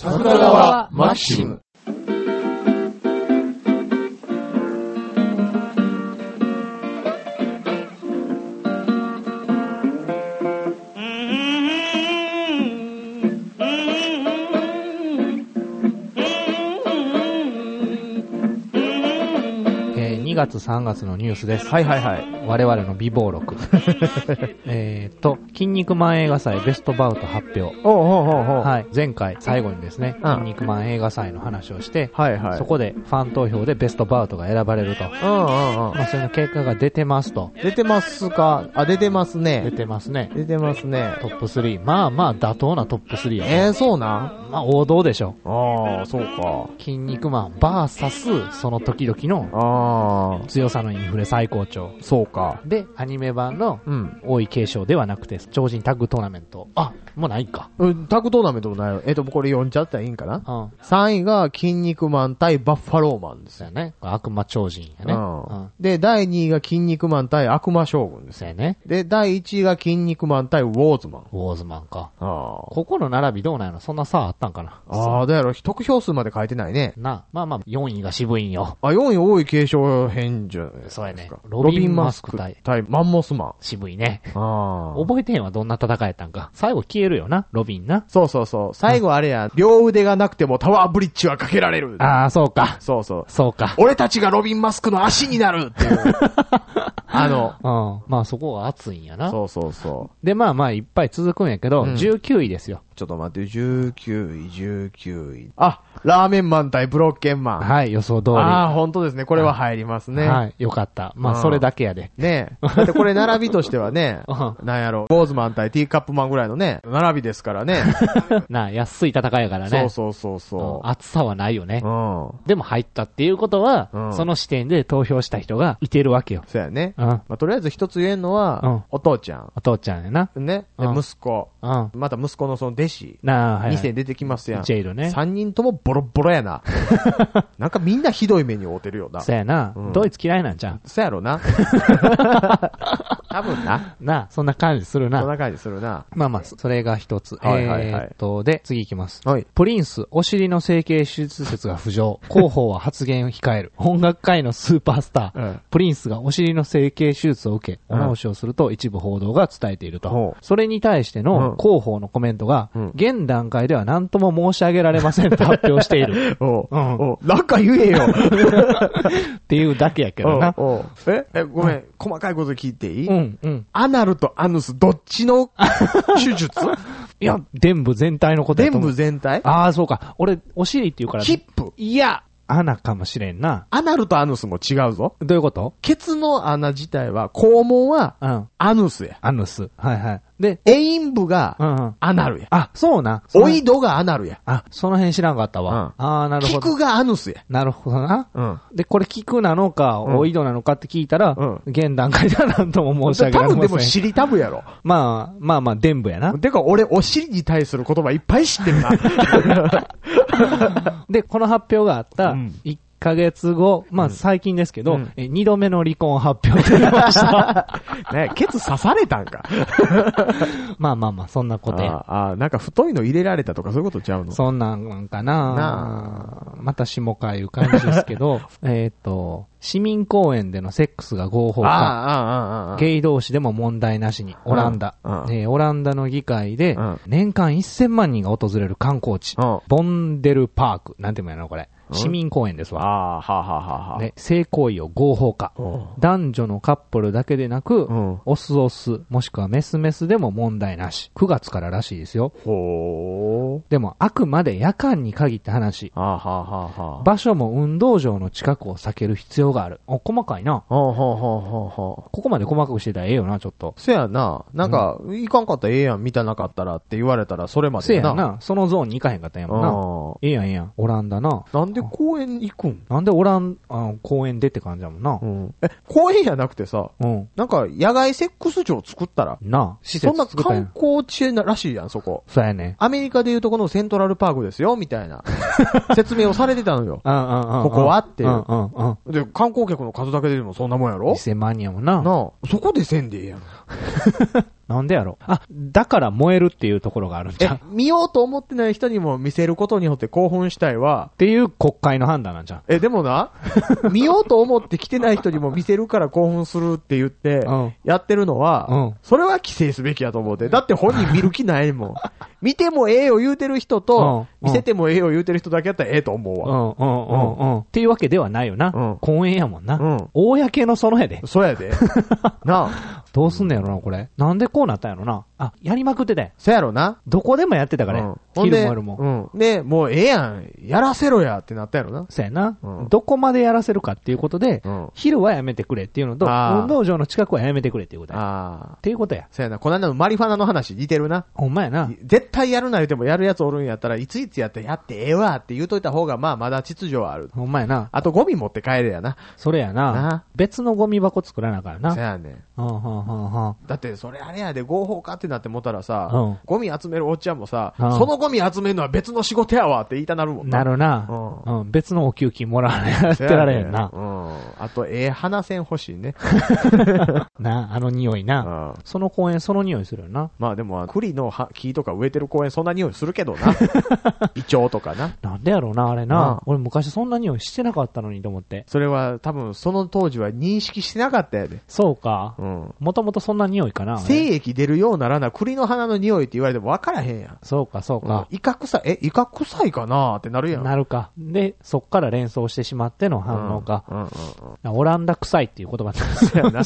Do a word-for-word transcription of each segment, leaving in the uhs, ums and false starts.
桜川マキシム。 にがつさんがつのニュースです。 はいはいはい。 我々の美貌録。えっと、筋肉マン映画祭ベストバウト発表。 おうおうおうおう。 はい。前回最後にですね、 うん筋肉マン映画祭の話をして、 はいはい。 そこでファン投票でベストバウトが選ばれると。 うんうんうん。 まあ、それの結果が出てますと。 出てますか？あ、出てます出ね。 てますね。 出てますね。 トップスリー。まあまあ妥当なトップスリーやね。 えー、そうなんまあ王道でしょ。 ああ、そうか。 筋肉マンバーサスその時々のああ、 強さのインフレ最高潮。 そうか。 で、アニメ版のうん。 王位継承ではなくて、超人タッグトーナメント。あ、もうないか。 うん、タッグトーナメントもないよ。えっと、これ読んじゃったらいいんかな？ うん。 さんいが筋肉マン対バッファローマンですよ。 そうやね。悪魔超人やね。 うんうん。 で、だいにいが筋肉マン対悪魔将軍ですよ。 そうやね。 で、だいいちいが筋肉マン対ウォーズマン。 ウォーズマンか。 あここの並びどうなんやろ？そんな差あったんかな？ あ。ああ、だやろ。得票数まで書いてないね。 な、まあまあ、よんいが渋いんよ。 あ、よんい多い継承編じゃないですか。 そうやね。 ロビンマスク対マンモスマン。 渋いね。 ああ。 覚えてへんわ、どんな戦いやったんか。最後消えるよな、ロビンな。 そうそうそう。最後あれや、両腕がなくてもタワーブリッジはかけられる。 ああ、そうか。 そうそう。 そうか。 俺たちがロビンマスクの足になるっていう。あの、 うん。まあそこが熱いんやな。 そうそうそで、まあまあいっぱい続くんやけど、 うんじゅうきゅういですよ。 う。ちょっと待って、じゅうきゅうい、じゅうきゅうい。あ、ラーメンマン対ブロッケンマン。 はい、予想通り。 ああ、本当ですね。これは入りますね。 はい、よかった。まあうんそれだけやで。 ねえ。だってこれ並びとしてはねう、んなんやろ、ボーズマン対ティーカップマンぐらいのね、並びですからね。 なあ、安い戦いやからね。 そうそうそううんそ熱さはないよねう。う。ん。 でも入ったっていうことは、 うんその視点で投票した人がいてるわけよ。 そうやね。 うん。 まあ、とりあえず一つ言えんのは、 うんお父ちゃん。 お父ちゃんやな。 ね。でうん息子。 うん。 また息子のその弟子。 なあ、はい、はい。 にせい出てきますやん。 ジェイルね。 三人ともボロッボロやな。なんかみんなひどい目に遭うてるよな。 そうやな、 うんドイツ嫌いなんじゃん。 そうやろな。多分な。 なあ、そんな感じするな。 そんな感じするな。 まあまあ、それが一つ。 はいはいはいえーっと、で、次行きます。 はい。 プリンス、お尻の整形手術説が浮上。広報は発言を控える。音楽界のスーパースター。 うん。 プリンスがお尻の整形手術を受け、 うんお直しをすると一部報道が伝えていると。 ほうそれに対してのうん広報のコメントが、 うん現段階では何とも申し上げられませんと発表している。 おう、 うんおう、なんか言えよ。 っていうだけやけどな。 おうおうええ、ごめん、細かいこと聞いていい、 うん、うん。 アナルとアヌス、どっちの手術いや、全部全体のことやと全思う。 部全体ああ、そうか。俺、お尻って言うから。 ヒップ。 いや、穴かもしれんな。 アナルとアヌスも違うぞ。 どういうこと？ ケツの穴自体は、肛門はうん。 アヌスや。 アヌス。はいはい。で、 エイン部がうんうん。 アナルや。 あ、そうな。そのオイドがアナルや。 あ、その辺知らんかったわ。ああ、なるほど。 キクがアヌスや。 なるほどな。 うん。 で、これ聞くなのか、 うんおいどなのかって聞いたら、 うん現段階では何とも申し上げ多られません。 分でも尻タブやろ。 まあ、まあまあ、伝部やな。 てか俺、お尻に対する言葉いっぱい知ってるな。 で、この発表があったうんいっかげつご、まあ最近ですけど、 うんえにどめの離婚発表が出ました。 ね、ケツ刺されたんか。 まあまあまあ、そんなことや。 ああ、なんか太いの入れられたとかそういうことちゃうのそんなんかななまた下かいう感じですけど、えっと、市民公園でのセックスが合法化。 ああ、ああ、ああ。 ゲイ同士でも問題なしに、オランダ。 うんうんえーオランダの議会でうん、 年間せんまんにんが訪れる観光地。 うんボンデルパーク。なんていうのやろ、これ。 うん市民公園ですわ。 ああ、はあ、はあ、はあ、はあ。 ね、性行為を合法化。 うん男女のカップルだけでなく、 うん。 オスオス、もしくはメスメスでも問題なし。くがつかららしいですよ。 ほー。 でも、あくまで夜間に限った話。 はあ、はあ、はあ、はあ。 場所も運動場の近くを避ける必要がある。お、細かいな。 ほうほうほうほうほう。 ここまで細かくしてたらええよな、ちょっと。 せやな。なんか、いかんかったらええやん、見たなかったらって言われたらそれまでな。 せやな。そのゾーンに行かへんかったんやもんな。 あええやんええやん。オランダな。 あ。なんで公園行くんなんでオラン、あ公園でって感じやもんなう。ん。え、公園じゃなくてさ、 うん。 なんか野外セックス場作ったら、 なあ。施そんな設作ったんや観光地らしいやん、そこ。 そうやね。 アメリカでいうとこのセントラルパークですよ、みたいな説明をされてたのよ。 うんうんうん。 ここはっていううんうんうん。 で、観光客の数だけでもそんなもんやろにせんまん人やもんな。 なあ、そこでせんでええやん。 なんでやろ。あ、だから燃えるっていうところがあるんじゃん。 え、見ようと思ってない人にも見せることによって興奮したいは、 っていう国会の判断なんじゃん。 え、でもな、見ようと思って来てない人にも見せるから興奮するって言って、 うん、 やってるのは、うん、それは規制すべきやと思うて。だって本人見る気ないもん。見てもええよ言うてる人と、うん、見せてもええよ言うてる人だけやったらええと思うわ。 うんうんうんうん。っていうわけではないよな。うん、公園やもんな。うん、公のそのやで。 そうやで。なあ。 どうすんねやろな、これ。なんでこうなったんやろな。あ、やりまくってたやん。 そうやろな。 どこでもやってたから、ね。うん、昼も夜も。 うん。で、もうええやん。やらせろやってなったやろな。 そうやな。うん、どこまでやらせるかっていうことで、うん、昼はやめてくれっていうのと、運動場の近くはやめてくれっていうことや。ああ。っていうことや。 そうやな。この間のマリファナの話似てるな。 ほんまやな。 絶対やるな言うてもやるやつおるんやったら、いついつやってやってええわって言うといた方が、まあまだ秩序はある。 ほんまやな。 あとゴミ持って帰れやな。 それやな。な別のゴミ箱作らなあからな。 そうやねん。 はんはんはんはん。だってそれあれやで合法かってなって思ったらさ、うん、ゴミ集めるおっちゃんもさ、うん、そのゴミ集めるのは別の仕事やわって言いたなるもんな。 なるな。うん。うん、別のお給金もらわないやってられへんな。 うん。あと、ええ鼻線欲しいね。 な、あの匂いな。うん、その公園その匂いするよな。 まあでも、栗の木とか植えてる公園そんな匂いするけどな。イチョウとかな。 なんでやろうな、あれな。俺昔そんな匂いしてなかったのにと思って。 それは多分その当時は認識してなかったやで。 そうか。うん。もともとそんな匂いかな。 精液出るようならな、栗の花の匂いって言われても分からへんやん。 そうか、そうか。 うん、イカ臭い、え、イカ臭いかなってなるやん。 なるか。で、そっから連想してしまっての反応か。うんうんうんうん、オランダ臭いっていう言葉なんですよな。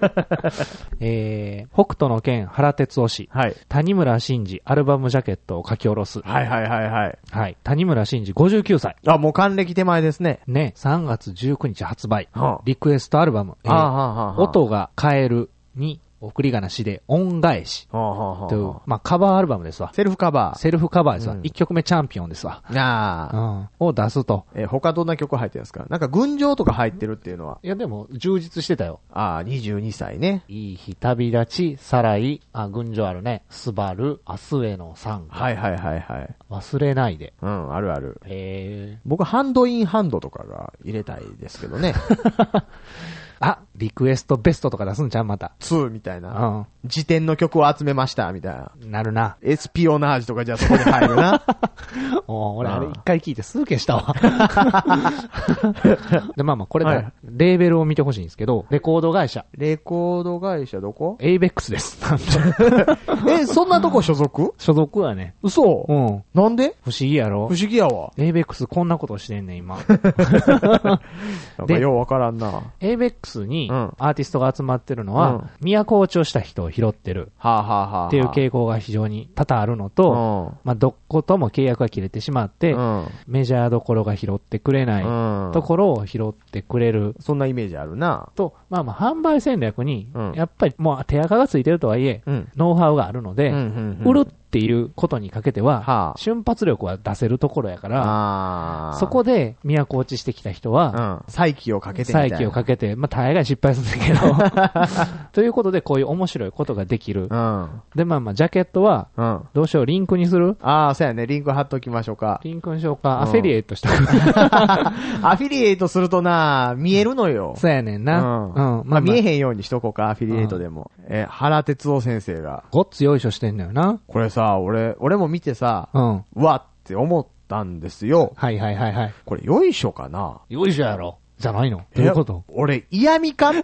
えー、北斗の拳原哲夫氏。はい。谷村新司アルバムジャケットを書き下ろす。 はいはいはいはい。 はい。谷村新司ごじゅうきゅうさい。 あ、もう還暦手前ですね。 ね。さんがつじゅうくにち発売。はあ、リクエストアルバム。えー、はあはあはあ、音が変えるに、送り仮名しで、恩返し。という、まあ、カバーアルバムですわ。 セルフカバー。 セルフカバーですわ。いっきょくめチャンピオンですわ。 ああ。 うん。を出すと。 え、他どんな曲入ってるんですか？なんか、群青とか入ってるっていうのは。 いや、でも、充実してたよ。 ああ、にじゅうにさいね。 いい日旅立ち、さらい、あ、群青あるね。スバル、明日への賛歌。 はいはいはいはい。 忘れないで。 うん、あるある。 へえ。 僕、ハンドインハンドとかが入れたいですけどね。 あ、リクエストベストとか出すんちゃうまた。 にみたいな。うん。辞典の曲を集めました、みたいな。 なるな。 エスピオナージュとかじゃあそこに入るな。 お俺あれ一回聞いてすぐ消したわ。で、まあまあこれからレーベルを見てほしいんですけど、レコード会社。 レコード会社どこ？ エイベックスです。 え、そんなとこ所属？ 所属はね。 嘘？うん。なんで？ 不思議やろ？ 不思議やわ。 エイベックスこんなことしてんねん、今。 なんかようわからんな。 エイベックスにアーティストが集まってるのは、うん、都落ちをした人を拾ってる。はあはあはあ。っていう傾向が非常に多々あるのと、うん、まあどことも契約が切れてしまって、うん、メジャーどころが拾ってくれないところを拾ってくれる。 そんなイメージあるな。 と、まあまあ販売戦略に、やっぱりもう手垢がついてるとはいえ、うん、ノウハウがあるので、うんうんうん、売るっていうことにかけては、はあ、瞬発力は出せるところやから、そこで都落ちしてきた人は、 うん、再起をかけてみたいな。 再起をかけて、まあ大概失敗するんだけど、ということでこういう面白いことができる。うん、で、まあまあジャケットは、うん、どうしよう、リンクにする？ ああ、そうやね、リンク貼っときましょうか。 リンクにしようか、アフィリエイトしたくアフィリエイトするとな、見えるのよ。 そうやねんな。うん。 うん、まあ、まあ、見えへんようにしとこうか、アフィリエイトでも。うん、え、原哲夫先生が。 ごっつよいしょしてんだよな。 これさ、俺、俺も見てさ、うん。うわって思ったんですよ。 はいはいはいはい。 これ、よいしょかな？ よいしょやろ。じゃないの？どういうこと？ 俺、嫌味かって。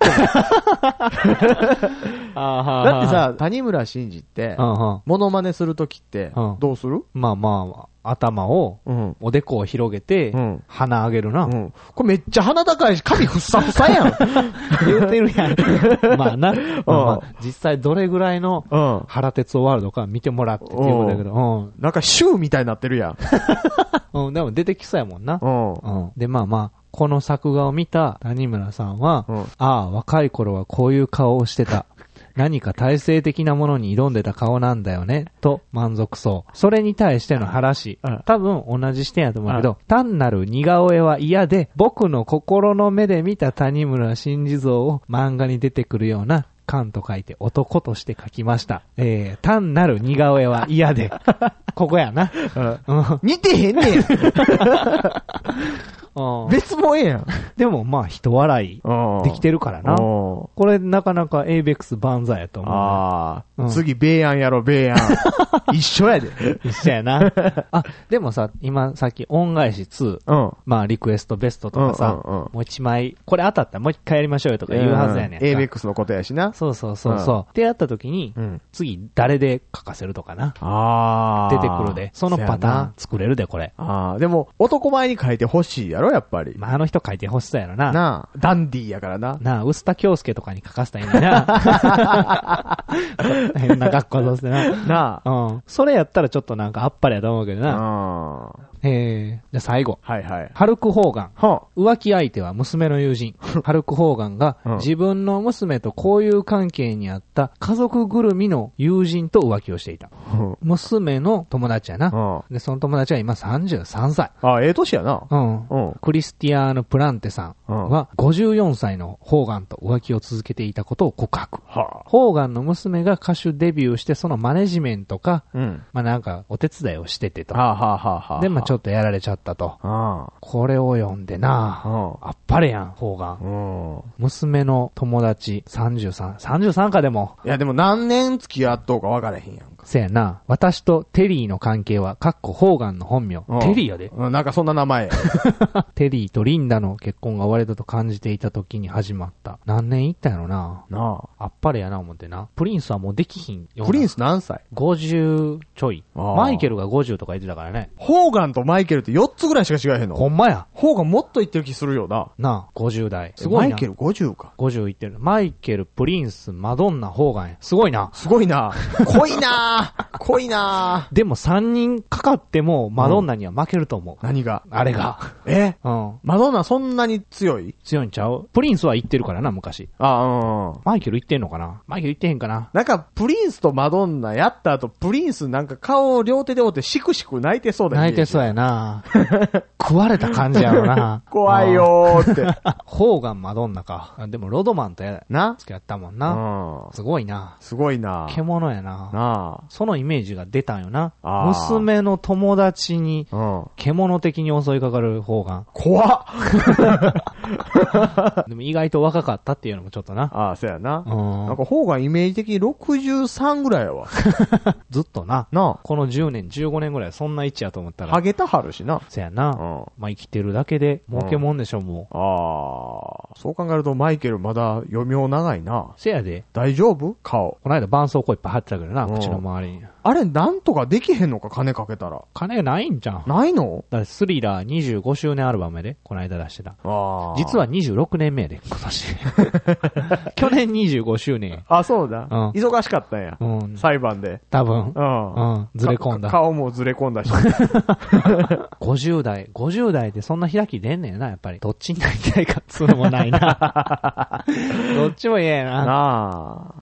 だってさ、谷村新司って、モノマネするときって、どうする？ まあまあ、頭を、おでこを広げて、鼻上げるな。 これめっちゃ鼻高いし、髪ふっさふさやん。 言うてるやん。まあな。実際どれぐらいの原哲夫ワールドか見てもらってっていうことだけど、 なんかシューみたいになってるやん。でも出てきそうやもんな。で、まあまあ、この作画を見た谷村さんは、うん、ああ、若い頃はこういう顔をしてた。何か体制的なものに挑んでた顔なんだよね、と満足そう。それに対しての話、多分同じ視点やと思うけど、単なる似顔絵は嫌で、僕の心の目で見た谷村新司像を漫画に出てくるような、漢と書いて男として書きました。えー、単なる似顔絵は嫌で。ここやな。 うん、似てへんねん。 別もええやん。 でもまあ人笑いできてるからな。これなかなかエイベックス万歳やと思う、ね。 ああ、うん、次、ベイアンやろ、ベイアン。一緒やで。 一緒やな。あ、でもさ、今さっき恩返しツー、うん、まあリクエストベストとかさ、うんうんうん、もう一枚、これ当たったらもう一回やりましょうよとか言うはずやねん。 エイベックスのことやしな。 そうそうそうそう。うん、ってやった時に、うん、次誰で書かせるとかな。 ああ。 出てくるで。そのパターン作れるで、これ。 ああ、でも男前に書いてほしいやろ、やっぱり。 まああの人書いてほしそうやろな。 なあ、ダンディーやからな。 なあ、臼田恭介とかに書かせたらいいのにな。変な学校としてな。 なあ。 うん。それやったらちょっとなんかあっぱれやと思うけどな。うん。えー、じゃあ最後。 はいはい。 ハルク・ホーガン。はあ、浮気相手は娘の友人。ハルク・ホーガンが自分の娘と交友関係にあった家族ぐるみの友人と浮気をしていた。はあ、娘の友達やな、はあ。で、その友達は今さんじゅうさんさい。 ああ、ええ年やな。 うん。うん。クリスティアーヌ・プランテさんはごじゅうよんさいのホーガンと浮気を続けていたことを告白。はあ、ホーガンの娘が歌手デビューしてそのマネジメントか、うん、まあなんかお手伝いをしててと。はあはあはあ、で、まあちょっとやられちゃったと。はあ、これを読んでな、はあ、あっぱれやん、ホーガン。うん、娘の友達さんじゅうさん、さんじゅうさんかでも。 いやでも何年付き合っとうか分からへんやんか。 せやな。私とテリーの関係は、かっこホーガンの本名。うん、テリーやで。 うん、なんかそんな名前。 テリーとリンダの結婚が終わりだと感じていた時に始まった。何年いったんやろな。なあ。あっぱれやな思ってな。プリンスはもうできひんよ。 プリンス何歳 ? ごじゅう ちょい。マイケルがごじゅうとか言ってたからね。 ホーガンとマイケルってよっつぐらいしか違えへんの。 ほんまや。 ホーガンもっと言ってる気するよな。 なあ、ごじゅう代。すごいな。 マイケルごじゅうか。 ごじゅう言ってる。マイケル、プリンス、マドンナ、ホーガンや。すごいな。 すごいな。濃いな。濃いな。 でもさんにんかかってもマドンナには負けると思う。 うん、何があれが。 えうん。マドンナそんなに強い強いんちゃう？プリンスは言ってるからな、昔。ああ、うん。マイケル言ってんのかな？マイケル言ってへんかな？ なんか、プリンスとマドンナやった後、プリンスなんか顔を両手で折ってシクシク泣いてそうだよね。 泣いてそうやな。食われた感じやろな。 怖いよーって。 ホーガン、マドンナか。でもロドマンとや、な付き合ったもんな。うん。すごいな。 すごいな。 獣やな。なあ。そのイメージが出たんよな。 あ娘の友達に、獣的に襲いかかるホーガン。 怖っでも意外と若かったっていうのもちょっとな。 ああ、そうやな。うん。なんかホーガンイメージ的にろくじゅうさんぐらいやわ。 ずっとな。なあ。このじゅうねん、じゅうごねんぐらいそんな位置やと思ったら。 ハゲたはるしな。 そうやな。うん。まあ生きてるだけで儲けもんでしょ、もう。 ああ。そう考えるとマイケルまだ余命長いな。 せやで。 大丈夫？顔。 この間絆創膏いっぱい貼ってたけどな、口の周りに。 あれなんとかできへんのか、金かけたら。 金ないんじゃん。 ないの？ だからスリラーにじゅうごしゅうねんアルバムやで、この間出してた。あ実はにじゅうろくねんめやで、今年。去年にじゅうごしゅうねん。 あ、そうだ。うん、忙しかったんや。うん、裁判で。 多分。うん。うん。ずれ込んだ。 顔もずれ込んだし。 ごじゅう代。ごじゅう代でそんな開き出んねんな、やっぱり。どっちになりたいかっつうのもないな。どっちも嫌やな。 なあ。